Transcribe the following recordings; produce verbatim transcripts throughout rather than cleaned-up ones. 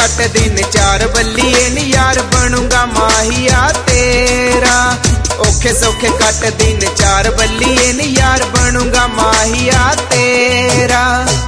Cut दिन चार बल्लिए नी यार बनूंगा माहिया तेरा। औखे सौखे कट दिन चार बल्लिए नी यार बनूंगा माहिया तेरा।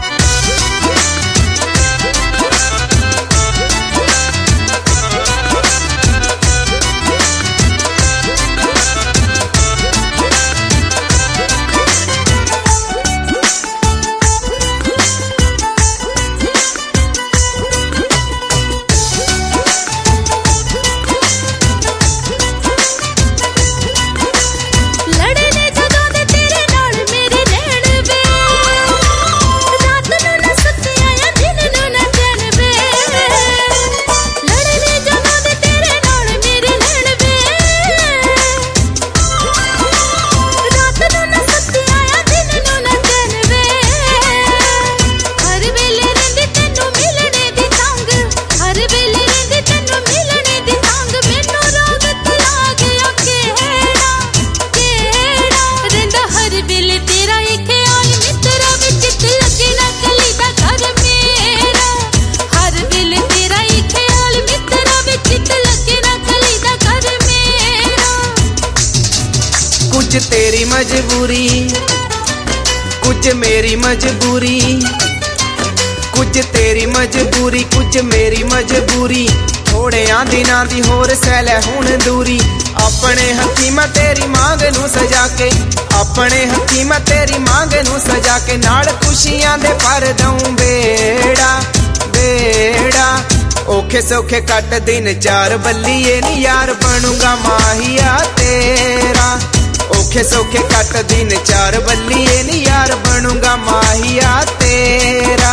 कुछ तेरी मजबूरी कुछ मेरी मजबूरी, कुछ तेरी मजबूरी कुछ मेरी मजबूरी। थोड़े दिनां दी होर सैले हुण दूरी। अपने हथी मैं तेरी मांग नू सजा के, अपने हथी मैं तेरी मांग नू सजा के नाल खुशियां दे भर दऊं बेड़ा बेड़ा। औखे सौखे कट दिन चार बल्लिए नी यार बनूंगा माहिया तेरा। औखे सौखे कट दिन चार बल्लिए नी यार बनूंगा माहिया तेरा।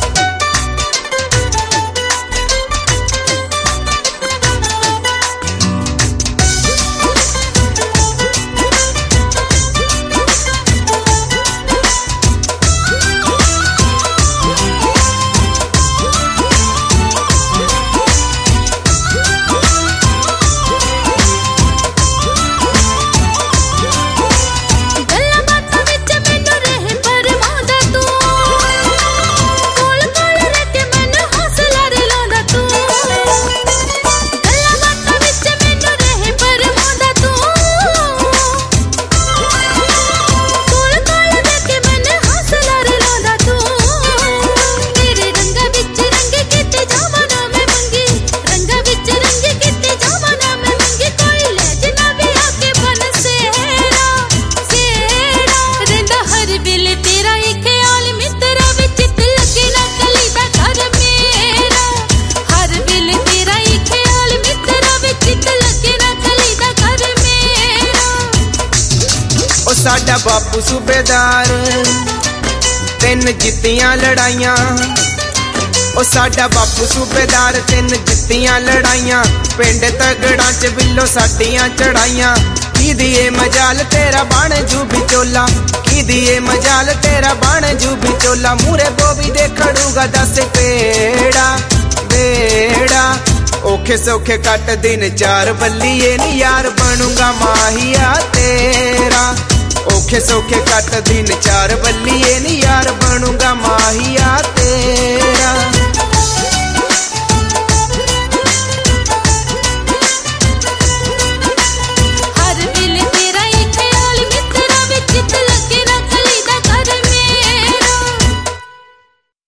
साडा बापू सूबेदार तीन जित्तियां लड़ाइयां। ओ साडा बापू सूबेदार तीन जित्तियां लड़ाइयां। पिंड तगड़ा च बिल्लो साडियां चढ़ाइयां। की दिए मजाल तेरा बन जू बिचोला, की दिए मजाल तेरा बन जू बिचोला। मूरे बोबी दे खड़ूगा दस पेड़ा बेड़ा। औखे सौखे कट दिन चार बल्लिए नी यार बनूंगा माहिया तेरा। औखे सौखे कट दिन चार बल्लिए नी यार बनूंगा माहिया तेरा।